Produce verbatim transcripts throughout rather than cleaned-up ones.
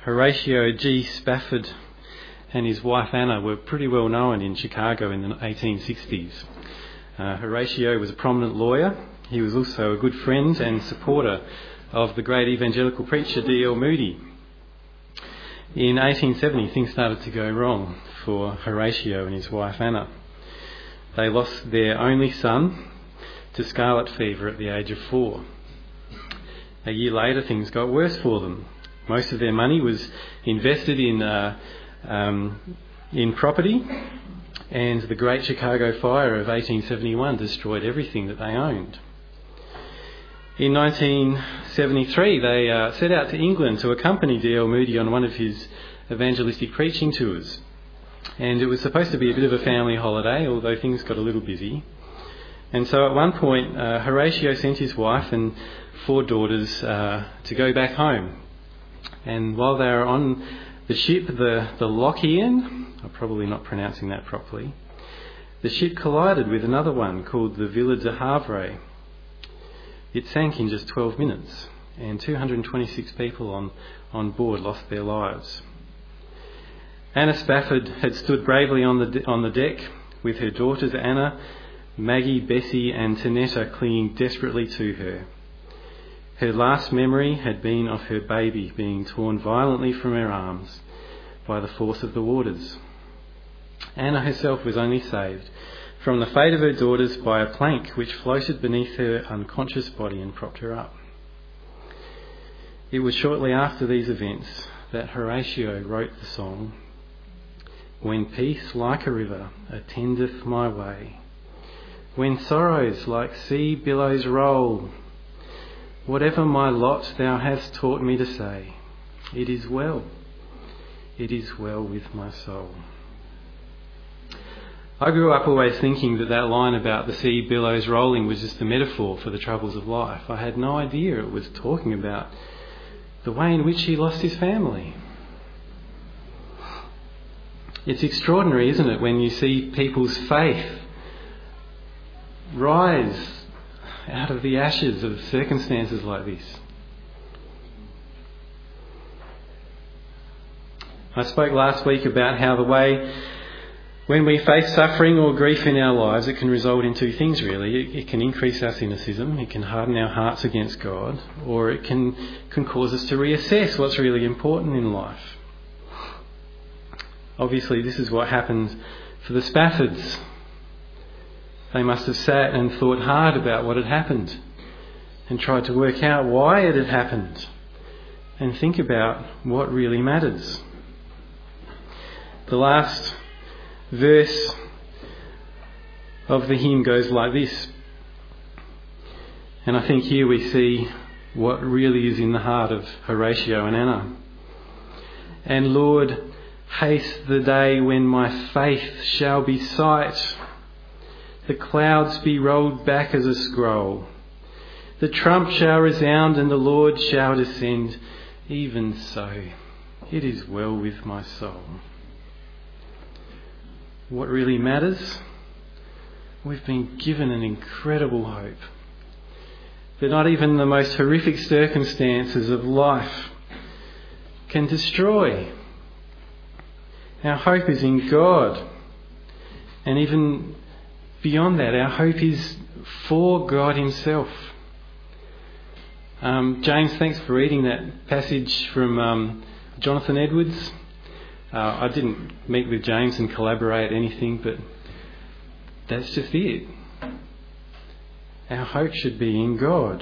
Horatio G. Spafford and his wife Anna were pretty well known in Chicago in the eighteen sixties. Uh, Horatio was a prominent lawyer. He was also a good friend and supporter of the great evangelical preacher D L Moody. In eighteen seventy, things started to go wrong for Horatio and his wife Anna. They lost their only son to scarlet fever at the age of four. A year later, things got worse for them. Most of their money was invested in uh, um, in property, and the Great Chicago Fire of eighteen seventy-one destroyed everything that they owned. In nineteen seventy-three, they uh, set out to England to accompany D L Moody on one of his evangelistic preaching tours. And it was supposed to be a bit of a family holiday, although things got a little busy. And so at one point, uh, Horatio sent his wife and four daughters uh, to go back home. And while they were on the ship, the, the Lockean, I'm probably not pronouncing that properly, the ship collided with another one called the Villa de Havre. It sank in just twelve minutes, and two hundred twenty-six people on, on board lost their lives. Anna Spafford had stood bravely on the, on the deck with her daughters Anna, Maggie, Bessie and Tanetta clinging desperately to her. Her last memory had been of her baby being torn violently from her arms by the force of the waters. Anna herself was only saved from the fate of her daughters by a plank which floated beneath her unconscious body and propped her up. It was shortly after these events that Horatio wrote the song, "When peace like a river attendeth my way, when sorrows like sea billows roll, whatever my lot thou hast taught me to say, it is well, it is well with my soul." I grew up always thinking that that line about the sea billows rolling was just a metaphor for the troubles of life. I had no idea it was talking about the way in which he lost his family. It's extraordinary, isn't it, when you see people's faith rise out of the ashes of circumstances like this. I spoke last week about how the way when we face suffering or grief in our lives, it can result in two things really. It, it can increase our cynicism, it can harden our hearts against God, or it can, can cause us to reassess what's really important in life. Obviously, this is what happened for the Spaffords. They must have sat and thought hard about what had happened and tried to work out why it had happened and think about what really matters. The last verse of the hymn goes like this, and I think here we see what really is in the heart of Horatio and Anna. "And Lord, haste the day when my faith shall be sight, the clouds be rolled back as a scroll, the trump shall resound and the Lord shall descend, even so, it is well with my soul." What really matters? We've been given an incredible hope that not even the most horrific circumstances of life can destroy. Our hope is in God. And even beyond that, our hope is for God himself. Um, James, thanks for reading that passage from um, Jonathan Edwards. Uh, I didn't meet with James and collaborate anything, but that's just it. Our hope should be in God.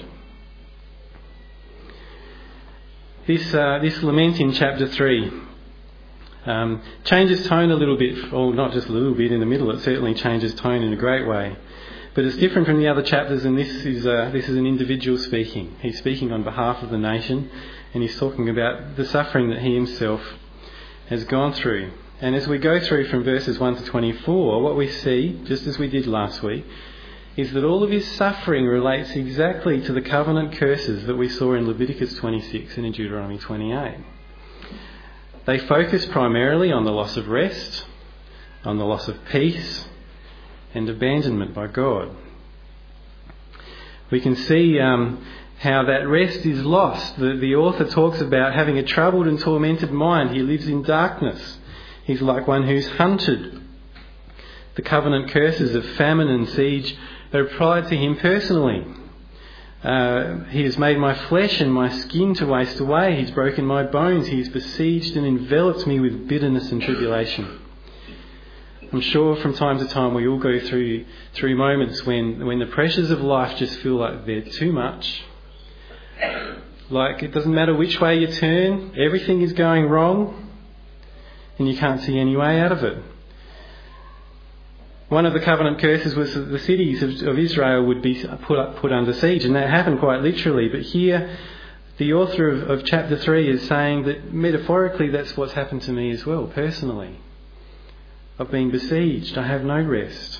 This uh, this lament in chapter three um, changes tone a little bit, or not just a little bit in the middle, it certainly changes tone in a great way. But it's different from the other chapters, and this is uh, this is an individual speaking. He's speaking on behalf of the nation, and he's talking about the suffering that he himself has gone through. And as we go through from verses one to twenty-four, what we see, just as we did last week, is that all of his suffering relates exactly to the covenant curses that we saw in Leviticus twenty-six and in Deuteronomy twenty-eight. They focus primarily on the loss of rest, on the loss of peace, and abandonment by God. We can see um, how that rest is lost. The, the author talks about having a troubled and tormented mind. He lives in darkness. He's like one who's hunted. The covenant curses of famine and siege are applied to him personally. Uh, he has made my flesh and my skin to waste away. He's broken my bones. He's besieged and enveloped me with bitterness and tribulation. I'm sure from time to time we all go through through moments when, when the pressures of life just feel like they're too much. Like it doesn't matter which way you turn, everything is going wrong and you can't see any way out of it. One of the covenant curses was that the cities of, of Israel would be put up, put under siege, and that happened quite literally. But here, the author of, of chapter three is saying that metaphorically that's what's happened to me as well, personally. I've been besieged. I have no rest.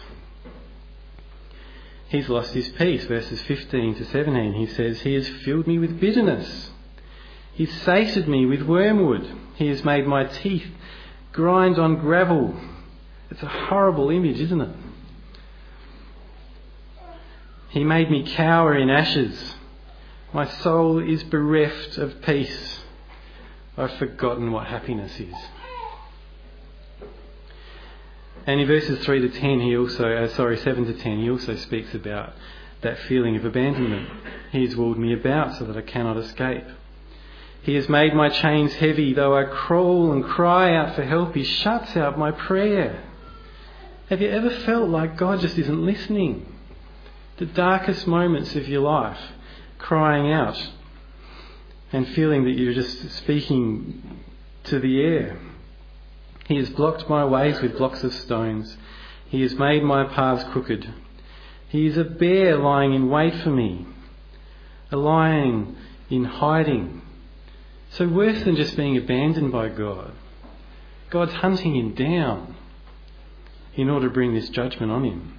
He's lost his peace. Verses fifteen to seventeen, he says, He has filled me with bitterness. He's sated me with wormwood. He has made my teeth grind on gravel. It's a horrible image, isn't it? He made me cower in ashes. My soul is bereft of peace. I've forgotten what happiness is. And in verses three to ten, he also, uh, sorry, seven to ten, he also speaks about that feeling of abandonment. He has walled me about so that I cannot escape. He has made my chains heavy. Though I crawl and cry out for help, he shuts out my prayer. Have you ever felt like God just isn't listening? The darkest moments of your life, crying out and feeling that you're just speaking to the air. He has blocked my ways with blocks of stones. He has made my paths crooked. He is a bear lying in wait for me, a lion in hiding. So worse than just being abandoned by God, God's hunting him down in order to bring this judgment on him.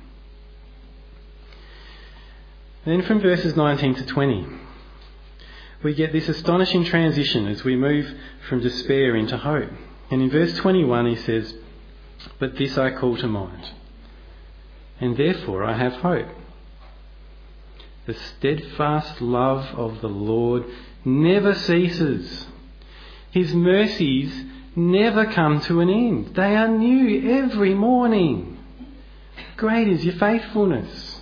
Then from verses nineteen to twenty, we get this astonishing transition as we move from despair into hope. And in verse twenty-one he says, But this I call to mind, and therefore I have hope. The steadfast love of the Lord never ceases. His mercies never come to an end. They are new every morning. Great is your faithfulness.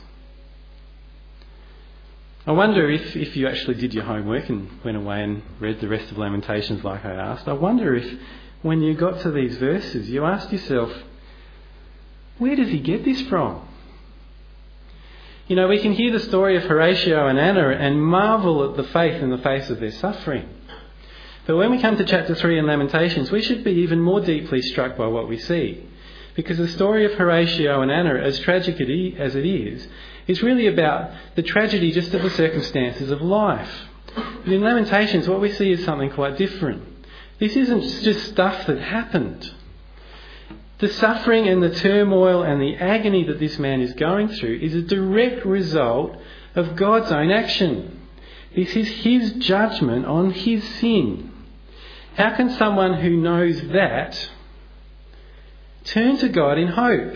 I wonder if, if you actually did your homework and went away and read the rest of Lamentations like I asked. I wonder if when you got to these verses you asked yourself, where does he get this from? You know, we can hear the story of Horatio and Anna and marvel at the faith in the face of their suffering. But when we come to chapter three in Lamentations, we should be even more deeply struck by what we see. Because the story of Horatio and Anna, as tragic as it is, is really about the tragedy just of the circumstances of life. But in Lamentations, what we see is something quite different. This isn't just stuff that happened. The suffering and the turmoil and the agony that this man is going through is a direct result of God's own action. This is his judgment on his sin. How can someone who knows that turn to God in hope?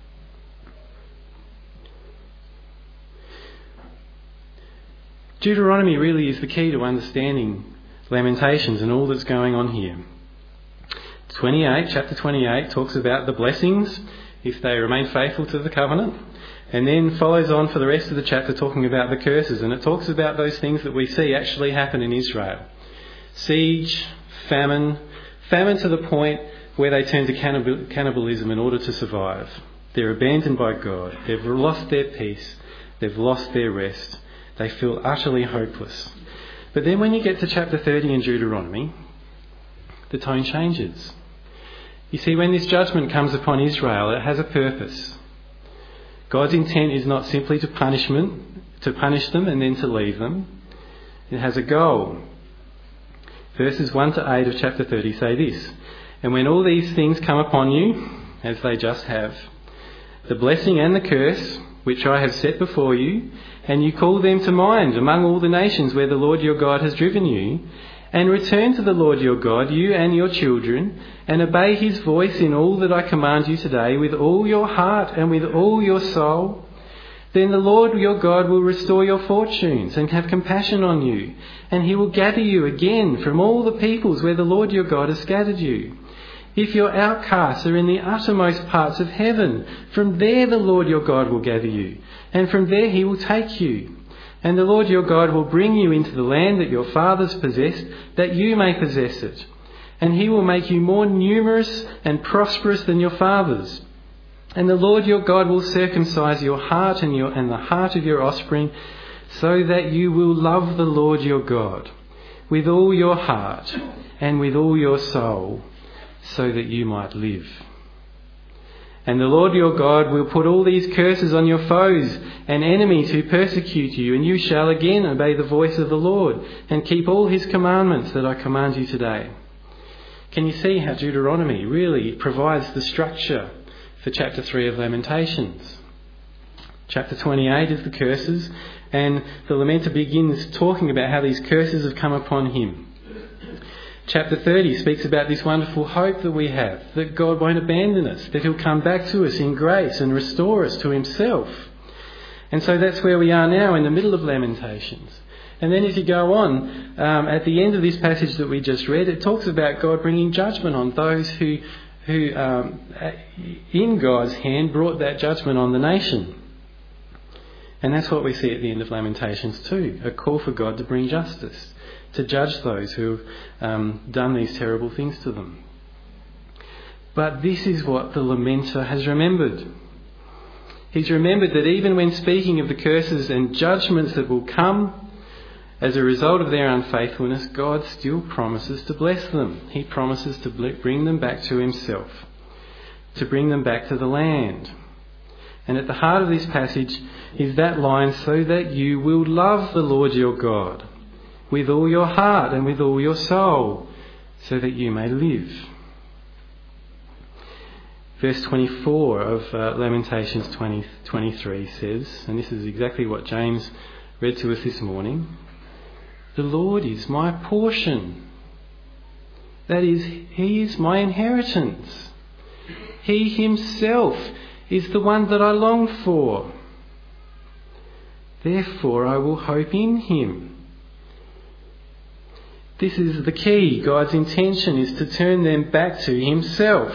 Deuteronomy really is the key to understanding Lamentations and all that's going on here. twenty-eight, chapter twenty-eight talks about the blessings if they remain faithful to the covenant, and then follows on for the rest of the chapter talking about the curses, and it talks about those things that we see actually happen in Israel. Siege, famine, famine to the point where they turn to cannibal, cannibalism in order to survive. They're abandoned by God. They've lost their peace. They've lost their rest. They feel utterly hopeless. But then when you get to chapter thirty in Deuteronomy, the tone changes. You see, when this judgment comes upon Israel, it has a purpose. God's intent is not simply to punishment, to punish them and then to leave them. It has a goal. Verses one to eight of chapter thirty say this, And when all these things come upon you, as they just have, the blessing and the curse, which I have set before you, and you call them to mind among all the nations where the Lord your God has driven you, and return to the Lord your God, you and your children, and obey his voice in all that I command you today with all your heart and with all your soul, Then the Lord your God will restore your fortunes and have compassion on you, and he will gather you again from all the peoples where the Lord your God has scattered you. If your outcasts are in the uttermost parts of heaven, from there the Lord your God will gather you, and from there he will take you. And the Lord your God will bring you into the land that your fathers possessed, that you may possess it. And he will make you more numerous and prosperous than your fathers. And the Lord your God will circumcise your heart and, your, and the heart of your offspring, so that you will love the Lord your God with all your heart and with all your soul, so that you might live. And the Lord your God will put all these curses on your foes and enemies who persecute you, and you shall again obey the voice of the Lord and keep all his commandments that I command you today. Can you see how Deuteronomy really provides the structure for chapter three of Lamentations? Chapter twenty-eight is the curses, and the lamenter begins talking about how these curses have come upon him. Chapter thirty speaks about this wonderful hope that we have, that God won't abandon us, that he'll come back to us in grace and restore us to himself. And so that's where we are now, in the middle of Lamentations. And then as you go on, um, at the end of this passage that we just read, it talks about God bringing judgment on those who, who um, in God's hand, brought that judgment on the nation. And that's what we see at the end of Lamentations too, a call for God to bring justice, to judge those who have um, done these terrible things to them. But this is what the lamenter has remembered. He's remembered that even when speaking of the curses and judgments that will come as a result of their unfaithfulness, God still promises to bless them. He promises to bring them back to himself, to bring them back to the land. And at the heart of this passage is that line, so that you will love the Lord your God with all your heart and with all your soul, so that you may live. Verse twenty-four of uh, Lamentations twenty, twenty-three says, and this is exactly what James read to us this morning, the Lord is my portion. That is, he is my inheritance. He himself is the one that I long for. Therefore I will hope in him. This is the key. God's intention is to turn them back to himself.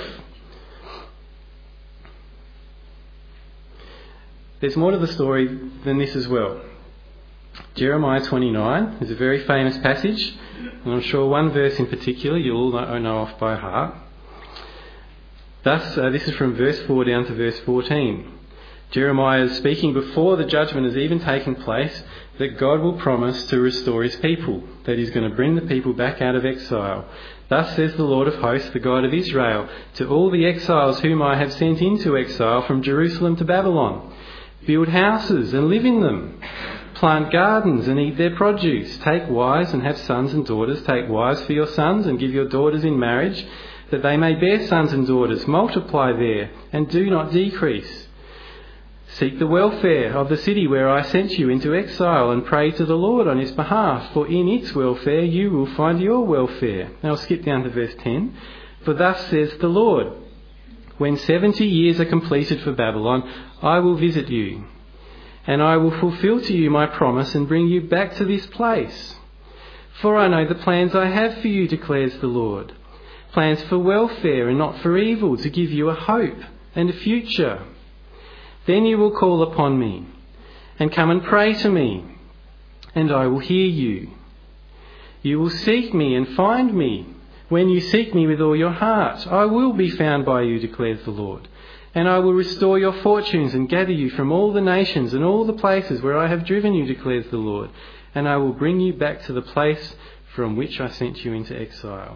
There's more to the story than this as well. Jeremiah twenty-nine is a very famous passage, and I'm sure one verse in particular you'll all know off by heart. Thus, uh, this is from verse four down to verse fourteen. Jeremiah is speaking before the judgment has even taken place, that God will promise to restore his people, that he's going to bring the people back out of exile. Thus says the Lord of hosts, the God of Israel, to all the exiles whom I have sent into exile from Jerusalem to Babylon: build houses and live in them. Plant gardens and eat their produce. Take wives and have sons and daughters. Take wives for your sons and give your daughters in marriage, that they may bear sons and daughters. Multiply there and do not decrease. Seek the welfare of the city where I sent you into exile, and pray to the Lord on his behalf, for in its welfare you will find your welfare. Now I'll skip down to verse ten. For thus says the Lord, when seventy years are completed for Babylon, I will visit you, and I will fulfill to you my promise and bring you back to this place. For I know the plans I have for you, declares the Lord. Plans for welfare and not for evil, to give you a hope and a future. Then you will call upon me and come and pray to me, and I will hear you. You will seek me and find me. When you seek me with all your heart, I will be found by you, declares the Lord. And I will restore your fortunes and gather you from all the nations and all the places where I have driven you, declares the Lord. And I will bring you back to the place from which I sent you into exile.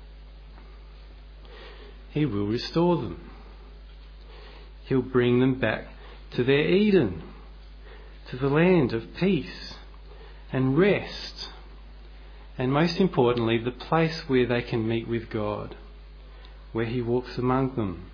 He will restore them. He'll bring them back to their Eden, to the land of peace and rest, and most importantly, the place where they can meet with God, where he walks among them.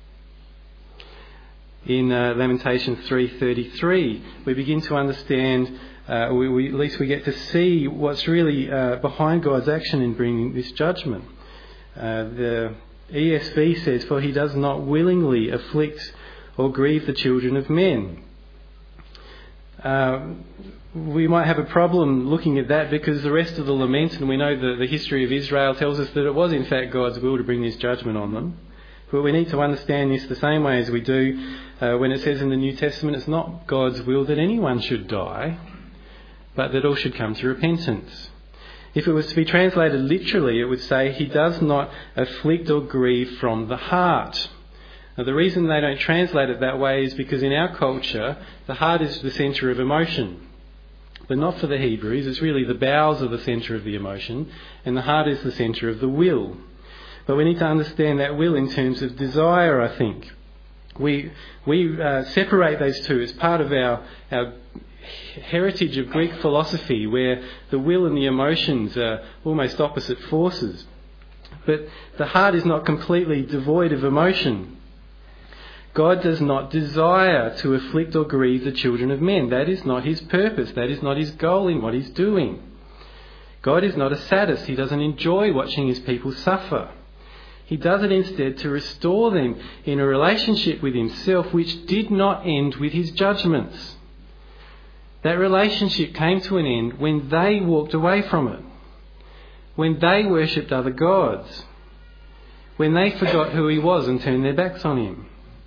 In uh, Lamentations three thirty-three, we begin to understand, uh, we, we, at least we get to see what's really uh, behind God's action in bringing this judgment. Uh, the E S V says, for he does not willingly afflict or grieve the children of men. Um, we might have a problem looking at that because the rest of the lament, and we know that the history of Israel tells us that it was in fact God's will to bring this judgment on them. But we need to understand this the same way as we do uh, when it says in the New Testament it's not God's will that anyone should die, but that all should come to repentance. If it was to be translated literally, it would say he does not afflict or grieve from the heart. Now, the reason they don't translate it that way is because in our culture, the heart is the centre of emotion. But not for the Hebrews. It's really the bowels are the centre of the emotion, and the heart is the centre of the will. But we need to understand that will in terms of desire, I think. We we uh, separate those two as part of our, our heritage of Greek philosophy, where the will and the emotions are almost opposite forces. But the heart is not completely devoid of emotion. God does not desire to afflict or grieve the children of men. That is not his purpose. That is not his goal in what he's doing. God is not a sadist. He doesn't enjoy watching his people suffer. He does it instead to restore them in a relationship with himself which did not end with his judgments. That relationship came to an end when they walked away from it, when they worshipped other gods, when they forgot who he was and turned their backs on him.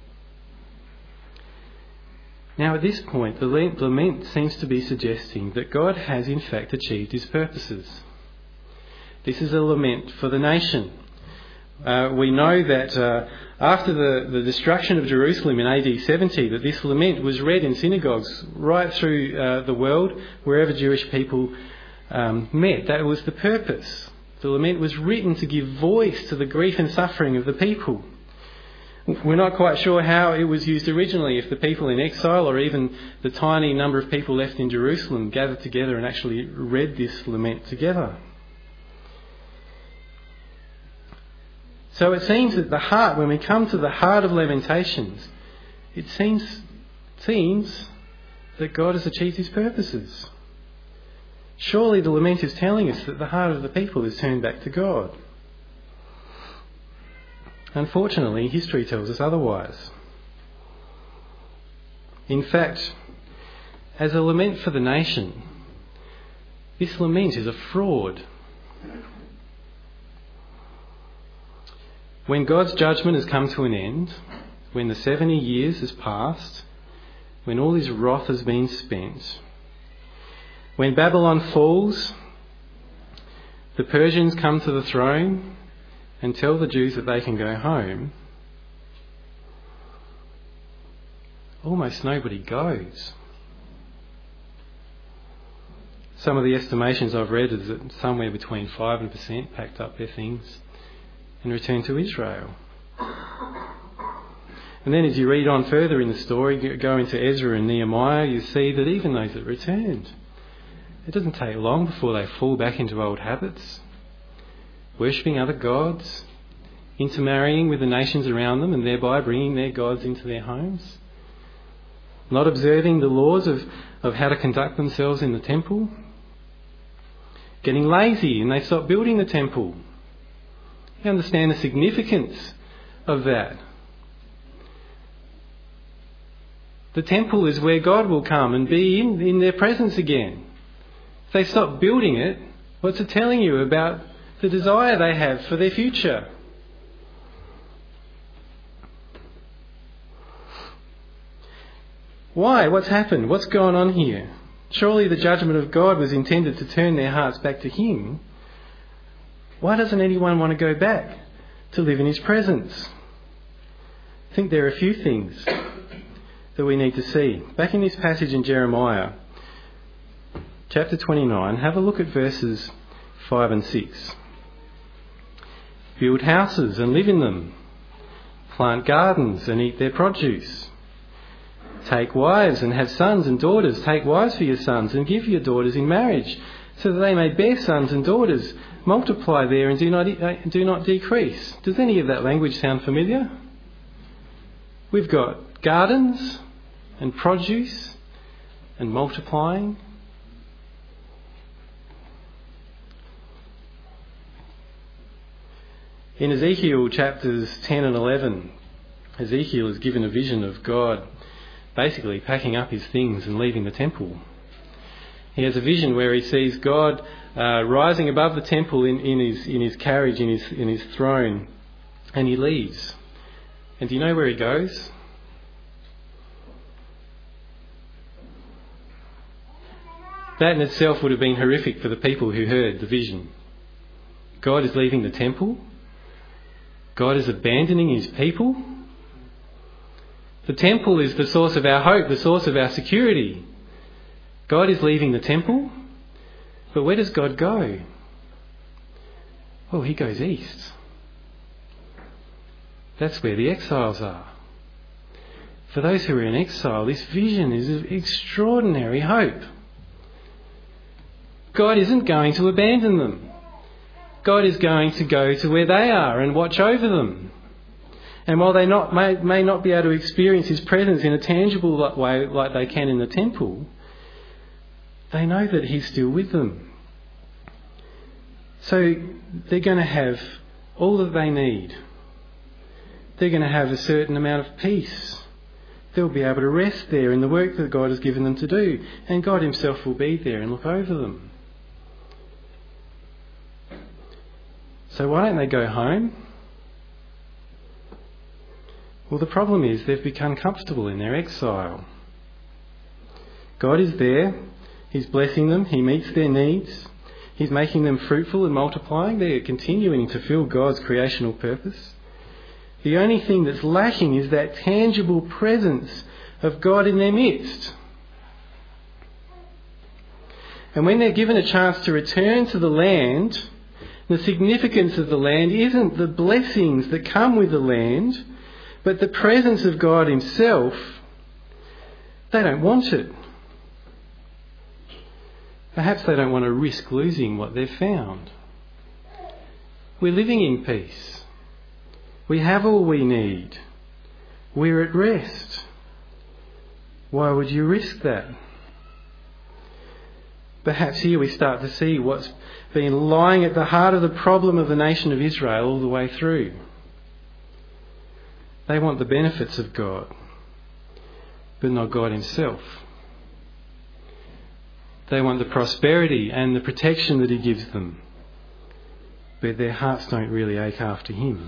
Now at this point, the lament seems to be suggesting that God has in fact achieved his purposes. This is a lament for the nation. Uh, we know that uh, after the, the destruction of Jerusalem in A D seventy, that this lament was read in synagogues right through uh, the world, wherever Jewish people um, met. That was the purpose. The lament was written to give voice to the grief and suffering of the people. We're not quite sure how it was used originally, if the people in exile or even the tiny number of people left in Jerusalem gathered together and actually read this lament together. So it seems that the heart, when we come to the heart of Lamentations, it seems, seems that God has achieved his purposes. Surely the lament is telling us that the heart of the people is turned back to God. Unfortunately, history tells us otherwise. In fact, as a lament for the nation, this lament is a fraud. When God's judgment has come to an end, when the seventy years has passed, when all his wrath has been spent, when Babylon falls, the Persians come to the throne and tell the Jews that they can go home, almost nobody goes. Some of the estimations I've read is that somewhere between five and percent packed up their things and returned to Israel. And then as you read on further in the story, go into Ezra and Nehemiah, you see that even those that returned, it doesn't take long before they fall back into old habits, worshipping other gods, intermarrying with the nations around them and thereby bringing their gods into their homes, not observing the laws of, of how to conduct themselves in the temple, getting lazy and they stop building the temple. You understand the significance of that. The temple is where God will come and be in, in their presence again. If they stop building it, what's it telling you about the desire they have for their future? Why? What's happened? What's going on here? Surely the judgment of God was intended to turn their hearts back to him. Why doesn't anyone want to go back to live in his presence? I think there are a few things that we need to see. Back in this passage in Jeremiah, chapter twenty-nine, have a look at verses five and six. Build houses and live in them. Plant gardens and eat their produce. Take wives and have sons and daughters. Take wives for your sons and give your daughters in marriage, so that they may bear sons and daughters. Multiply there and do not do not decrease. Does any of that language sound familiar? We've got gardens and produce and multiplying. In Ezekiel chapters ten and eleven, Ezekiel is given a vision of God basically packing up his things and leaving the temple. He has a vision where he sees God uh, rising above the temple in, in his in his carriage, in his in his throne, and he leaves. And do you know where he goes? That in itself would have been horrific for the people who heard the vision. God is leaving the temple. God is abandoning his people. The temple is the source of our hope, the source of our security. God is leaving the temple. But where does God go? Well, he goes east. That's where the exiles are. For those who are in exile, this vision is of extraordinary hope. God isn't going to abandon them. God is going to go to where they are and watch over them. And while they not, may, may not be able to experience his presence in a tangible way like they can in the temple, they know that he's still with them. So they're going to have all that they need. They're going to have a certain amount of peace. They'll be able to rest there in the work that God has given them to do. And God himself will be there and look over them. So why don't they go home? Well, the problem is they've become comfortable in their exile. God is there. He's blessing them. He meets their needs. He's making them fruitful and multiplying. They're continuing to fulfill God's creational purpose. The only thing that's lacking is that tangible presence of God in their midst. And when they're given a chance to return to the land, the significance of the land isn't the blessings that come with the land, but the presence of God himself. They don't want it. Perhaps they don't want to risk losing what they've found. We're living in peace. We have all we need. We're at rest. Why would you risk that? Perhaps here we start to see what's been lying at the heart of the problem of the nation of Israel all the way through. They want the benefits of God, but not God himself. They want the prosperity and the protection that he gives them, but their hearts don't really ache after him.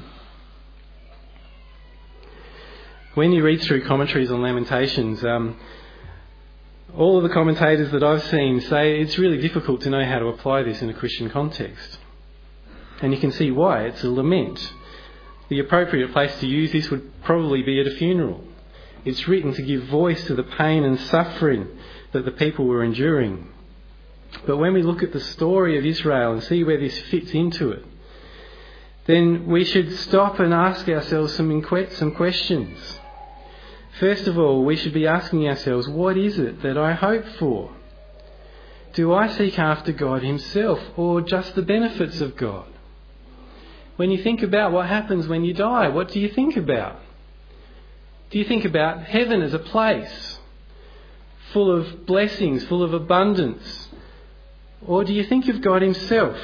When you read through commentaries on Lamentations, um, all of the commentators that I've seen say it's really difficult to know how to apply this in a Christian context. And you can see why. It's a lament. The appropriate place to use this would probably be at a funeral. It's written to give voice to the pain and suffering that the people were enduring. But when we look at the story of Israel and see where this fits into it, then we should stop and ask ourselves some, inque- some questions. First of all, we should be asking ourselves, what is it that I hope for? Do I seek after God himself or just the benefits of God? When you think about what happens when you die, what do you think about? Do you think about heaven as a place full of blessings, full of abundance? Or do you think of God himself?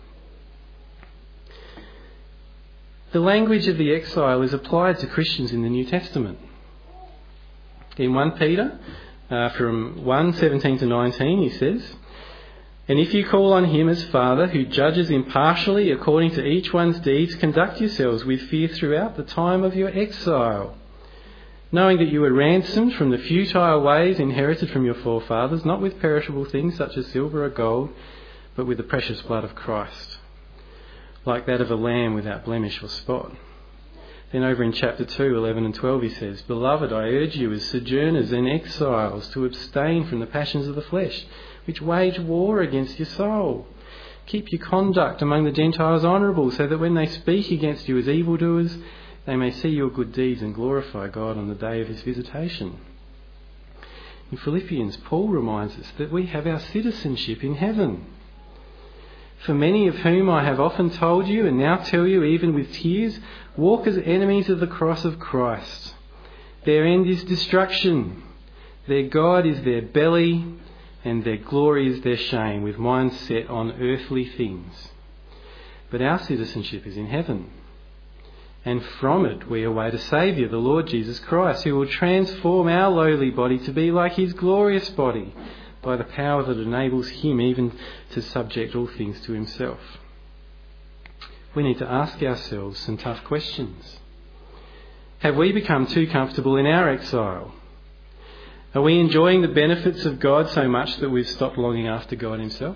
The language of the exile is applied to Christians in the New Testament. In First Peter, uh, from one seventeen to nineteen, he says, "And if you call on him as Father, who judges impartially according to each one's deeds, conduct yourselves with fear throughout the time of your exile, knowing that you were ransomed from the futile ways inherited from your forefathers, not with perishable things such as silver or gold, but with the precious blood of Christ, like that of a lamb without blemish or spot." Then over in chapter two, eleven and twelve, he says, "Beloved, I urge you as sojourners and exiles to abstain from the passions of the flesh, which wage war against your soul. Keep your conduct among the Gentiles honourable, so that when they speak against you as evildoers, they may see your good deeds and glorify God on the day of his visitation." In Philippians, Paul reminds us that we have our citizenship in heaven. "For many of whom I have often told you, and now tell you even with tears, walk as enemies of the cross of Christ. Their end is destruction. Their God is their belly, and their glory is their shame, with minds set on earthly things. But our citizenship is in heaven. And from it we await a Saviour, the Lord Jesus Christ, who will transform our lowly body to be like his glorious body by the power that enables him even to subject all things to himself. We need to ask ourselves some tough questions. Have we become too comfortable in our exile? Are we enjoying the benefits of God so much that we've stopped longing after God himself?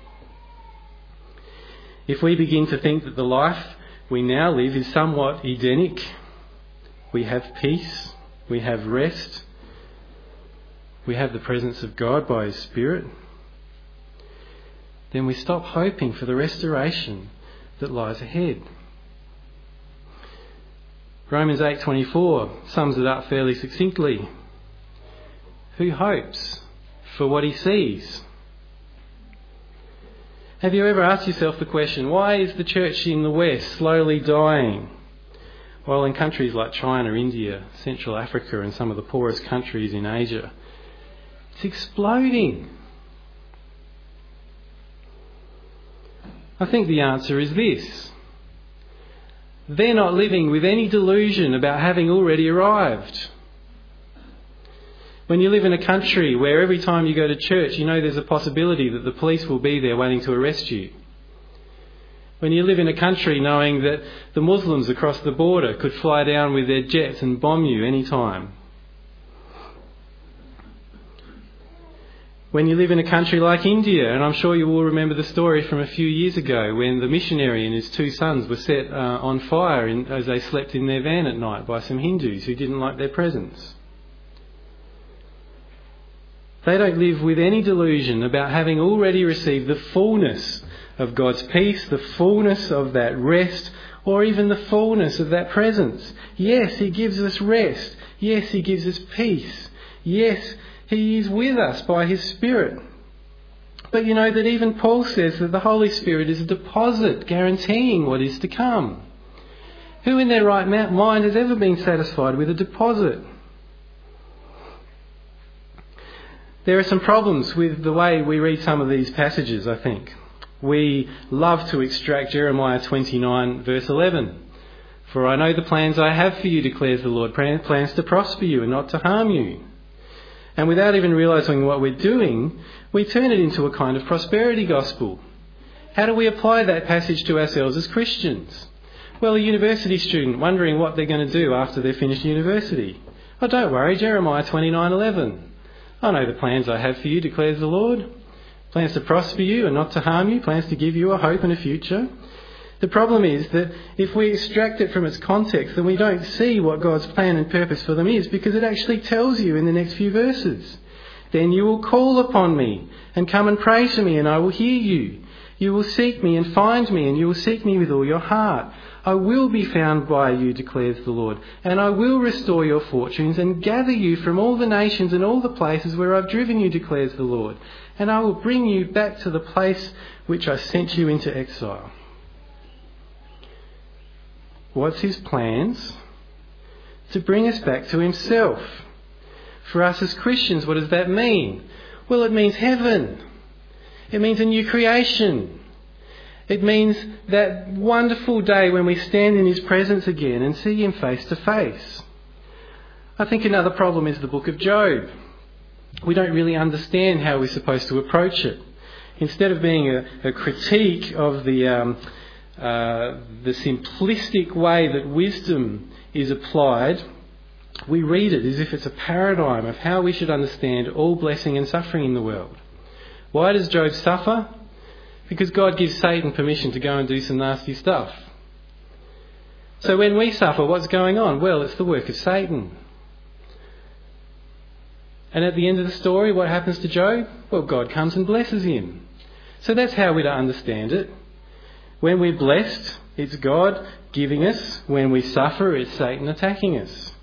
If we begin to think that the life we now live is somewhat Edenic, we have peace, we have rest, we have the presence of God by his Spirit, then we stop hoping for the restoration that lies ahead. Romans eight twenty-four sums it up fairly succinctly. Who hopes for what he sees? Have you ever asked yourself the question, why is the church in the West slowly dying, while in countries like China, India, Central Africa and some of the poorest countries in Asia, it's exploding? I think the answer is this. They're not living with any delusion about having already arrived. When you live in a country where every time you go to church you know there's a possibility that the police will be there waiting to arrest you. When you live in a country knowing that the Muslims across the border could fly down with their jets and bomb you any time. When you live in a country like India, and I'm sure you will remember the story from a few years ago when the missionary and his two sons were set uh, on fire in, as they slept in their van at night by some Hindus who didn't like their presence. They don't live with any delusion about having already received the fullness of God's peace, the fullness of that rest, or even the fullness of that presence. Yes, he gives us rest. Yes, he gives us peace. Yes, he is with us by his Spirit. But you know that even Paul says that the Holy Spirit is a deposit guaranteeing what is to come. Who in their right mind has ever been satisfied with a deposit? There are some problems with the way we read some of these passages, I think. We love to extract Jeremiah twenty-nine verse eleven. For I know the plans I have for you, declares the Lord, plans to prosper you and not to harm you. And without even realising what we're doing, we turn it into a kind of prosperity gospel. How do we apply that passage to ourselves as Christians? Well, a university student wondering what they're going to do after they've finished university. Oh, don't worry, Jeremiah twenty-nine eleven. I know the plans I have for you, declares the Lord. Plans to prosper you and not to harm you. Plans to give you a hope and a future. The problem is that if we extract it from its context, then we don't see what God's plan and purpose for them is, because it actually tells you in the next few verses. Then you will call upon me and come and pray to me, and I will hear you. You will seek me and find me, and you will seek me with all your heart. I will be found by you, declares the Lord, and I will restore your fortunes and gather you from all the nations and all the places where I've driven you, declares the Lord, and I will bring you back to the place which I sent you into exile. What's his plans? To bring us back to himself. For us as Christians, what does that mean? Well, it means heaven. It means a new creation. It means that wonderful day when we stand in his presence again and see him face to face. I think another problem is the book of Job. We don't really understand how we're supposed to approach it. Instead of being a, a critique of the, um, uh, the simplistic way that wisdom is applied, we read it as if it's a paradigm of how we should understand all blessing and suffering in the world. Why does Job suffer? Because God gives Satan permission to go and do some nasty stuff. So when we suffer, what's going on? Well, it's the work of Satan. And at the end of the story, what happens to Job? Well, God comes and blesses him. So that's how we're to understand it. When we're blessed, it's God giving us. When we suffer, it's Satan attacking us.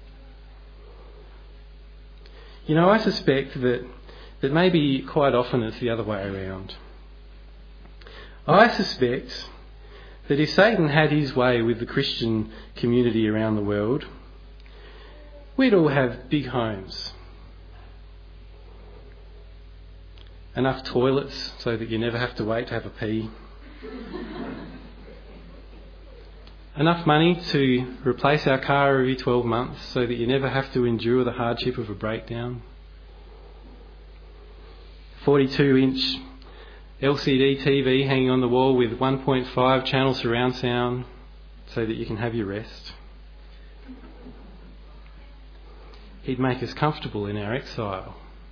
You know, I suspect that, that maybe quite often it's the other way around. I suspect that if Satan had his way with the Christian community around the world, we'd all have big homes. Enough toilets so that you never have to wait to have a pee. enough money to replace our car every twelve months so that you never have to endure the hardship of a breakdown? forty-two inch L C D T V hanging on the wall with one point five channel surround sound so that you can have your rest. He'd make us comfortable in our exile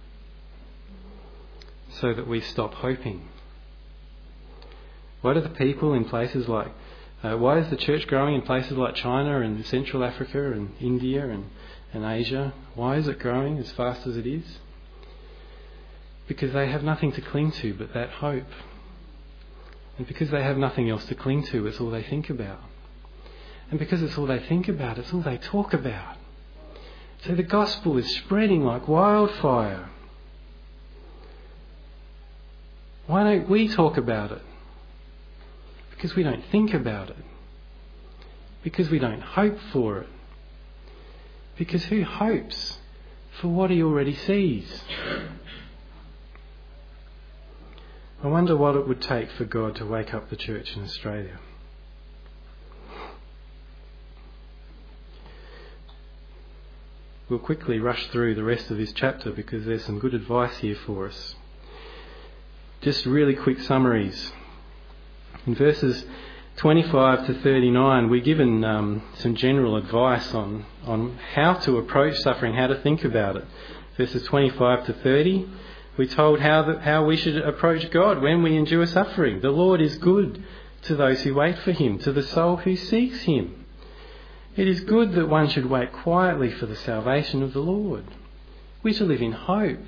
so that we stop hoping. Why do the people in places like, uh, why is the church growing in places like China and Central Africa and India and, and Asia? Why is it growing as fast as it is? Because they have nothing to cling to but that hope. And because they have nothing else to cling to, it's all they think about. And because it's all they think about, it's all they talk about. So the gospel is spreading like wildfire. Why don't we talk about it? Because we don't think about it. Because we don't hope for it. Because who hopes for what he already sees? I wonder what it would take for God to wake up the church in Australia. We'll quickly rush through the rest of this chapter because there's some good advice here for us. Just really quick summaries. In verses twenty-five to thirty-nine, we're given um, some general advice on, on how to approach suffering, how to think about it. Verses twenty-five to thirty, we're told how, the, how we should approach God when we endure suffering. The Lord is good to those who wait for him, to the soul who seeks him. It is good that one should wait quietly for the salvation of the Lord. We're to live in hope.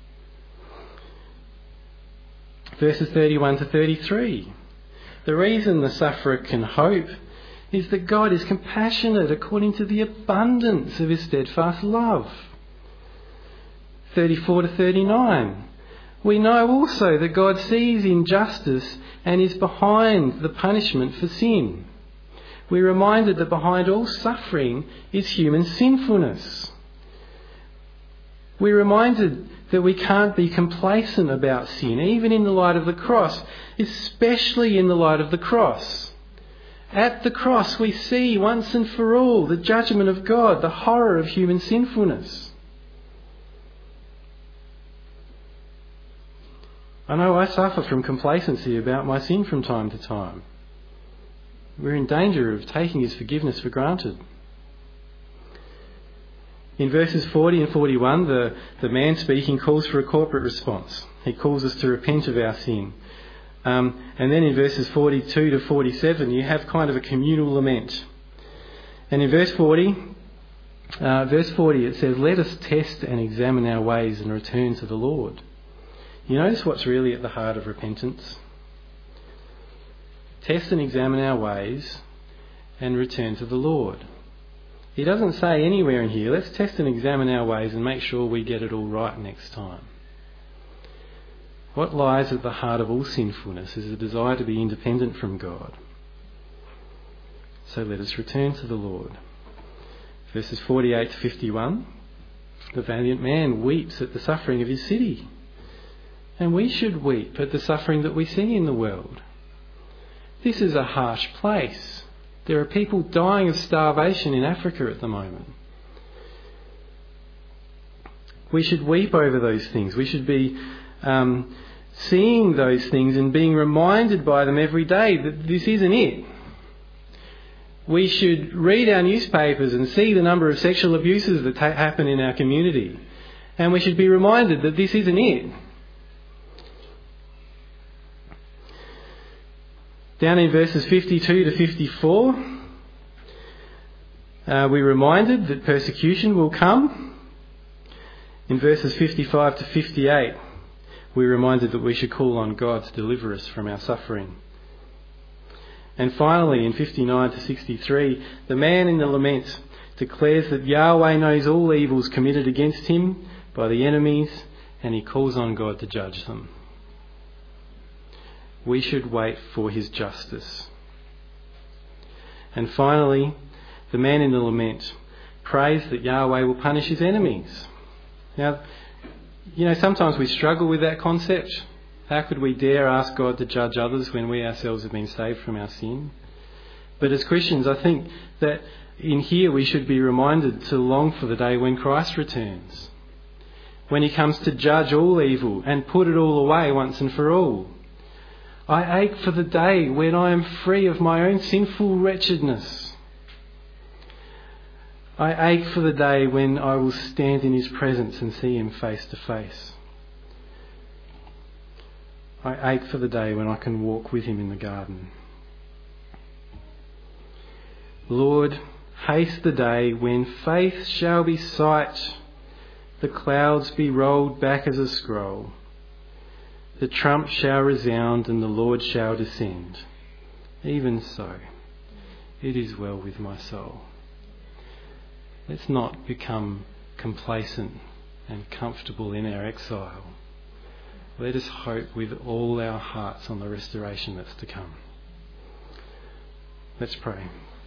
Verses thirty-one to thirty-three. The reason the sufferer can hope is that God is compassionate according to the abundance of his steadfast love. thirty-four to thirty-nine. We know also that God sees injustice and is behind the punishment for sin. We're reminded that behind all suffering is human sinfulness. We're reminded that we can't be complacent about sin, even in the light of the cross, especially in the light of the cross. At the cross we see once and for all the judgment of God, the horror of human sinfulness. I know I suffer from complacency about my sin from time to time. We're in danger of taking his forgiveness for granted. In verses forty and forty-one, the, the man speaking calls for a corporate response. He calls us to repent of our sin. Um, and then in verses forty-two to forty-seven, you have kind of a communal lament. And in verse forty, uh, verse forty, it says, "Let us test and examine our ways and return to the Lord." You notice what's really at the heart of repentance? Test and examine our ways and return to the Lord. He doesn't say anywhere in here, let's test and examine our ways and make sure we get it all right next time. What lies at the heart of all sinfulness is a desire to be independent from God. So let us return to the Lord. Verses forty-eight to fifty-one, the valiant man weeps at the suffering of his city. And we should weep at the suffering that we see in the world. This is a harsh place. There are people dying of starvation in Africa at the moment. We should weep over those things. We should be um, seeing those things and being reminded by them every day that this isn't it. We should read our newspapers and see the number of sexual abuses that ta- happen in our community. And we should be reminded that this isn't it. Down in verses fifty-two to fifty-four, uh, we're reminded that persecution will come. In verses fifty-five to fifty-eight, we're reminded that we should call on God to deliver us from our suffering. And finally, in fifty-nine to sixty-three, the man in the lament declares that Yahweh knows all evils committed against him by the enemies, and he calls on God to judge them. We should wait for his justice. And finally, the man in the lament prays that Yahweh will punish his enemies. Now, you know, sometimes we struggle with that concept. How could we dare ask God to judge others when we ourselves have been saved from our sin? But as Christians, I think that in here we should be reminded to long for the day when Christ returns, when he comes to judge all evil and put it all away once and for all. I ache for the day when I am free of my own sinful wretchedness. I ache for the day when I will stand in his presence and see him face to face. I ache for the day when I can walk with him in the garden. Lord, haste the day when faith shall be sight, the clouds be rolled back as a scroll, the trump shall resound and the Lord shall descend. Even so, it is well with my soul. Let's not become complacent and comfortable in our exile. Let us hope with all our hearts on the restoration that's to come. Let's pray.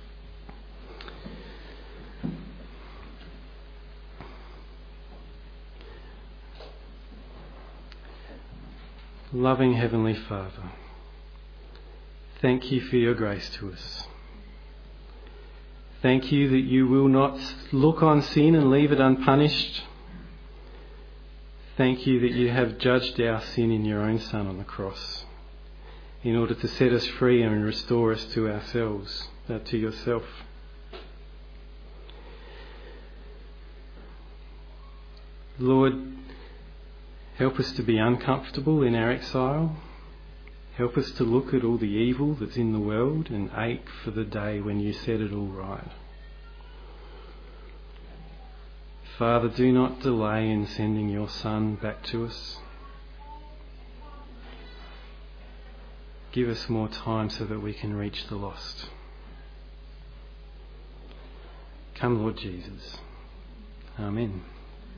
Loving Heavenly Father, thank you for your grace to us. Thank you that you will not look on sin and leave it unpunished. Thank you that you have judged our sin in your own Son on the cross in order to set us free and restore us to ourselves, uh, to yourself. Lord, help us to be uncomfortable in our exile. Help us to look at all the evil that's in the world and ache for the day when you set it all right. Father, do not delay in sending your Son back to us. Give us more time so that we can reach the lost. Come, Lord Jesus. Amen.